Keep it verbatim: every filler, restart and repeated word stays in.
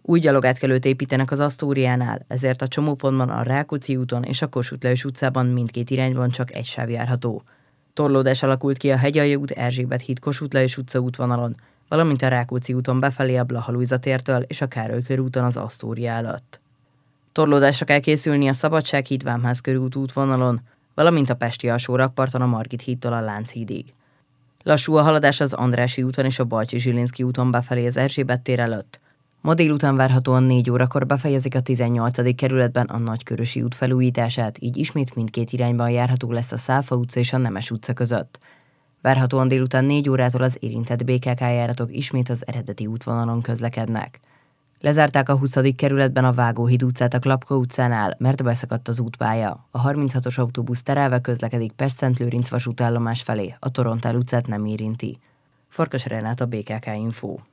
Új gyalogátkelőt építenek az Asztóriánál, ezért a csomópontban a Rákóczi úton és a Kossuth Lajos utcában mindkét irányban csak egy sáv járható. Torlódás alakult ki a Hegyalja út Erzsébet híd Kossuth Lajos utca útvonalon, valamint a Rákóczi úton befelé a Blaha Lujza tértől és a Károly körúton az Asztória előtt. Torlódásra kell készülni a Szabadsághíd Vámház körút útvonalon, valamint a Pesti alsó rakparton a Margit hídtól a Lánchídig. Lassú a haladás az Andrássy úton és a Balcsi-Zsilinszky úton befelé az Erzsébet tér előtt. Ma délután várhatóan négy órakor befejezik a tizennyolcadik kerületben a Nagykörösi út felújítását, így ismét mindkét irányban járható lesz a Száfa utca és a Nemes utca között. Várhatóan délután négy órától az érintett bé ká ká járatok ismét az eredeti útvonalon közlekednek. Lezárták a huszadik kerületben a Vágóhíd utcát a Klapka utcánál, mert beszakadt az útpálya. A harminchatos autóbusz terelve közlekedik Pest-Szentlőrinc vasútállomás felé, a Torontál utcát nem érinti. Farkas Renát, a bé ká ká Info.